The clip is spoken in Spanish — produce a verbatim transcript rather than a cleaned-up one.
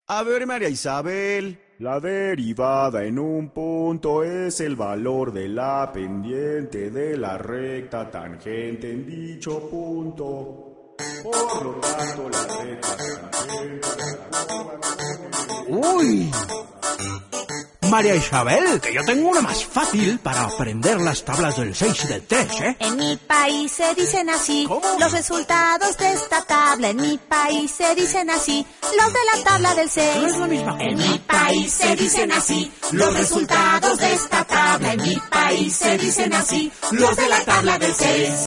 A ver, María Isabel. La derivada en un punto es el valor de la pendiente de la recta tangente en dicho punto. Por lo tanto, la recta tangente... ¡Uy! María Isabel, que yo tengo una más fácil para aprender las tablas del seis y del tres, ¿eh? En mi país se dicen así. ¿Cómo? Los resultados de esta tabla. En mi país se dicen así. Los de la tabla del seis. No es la misma cosa. En mi país se dicen así. Los resultados de esta tabla. En mi país se dicen así. Los de la tabla del seis.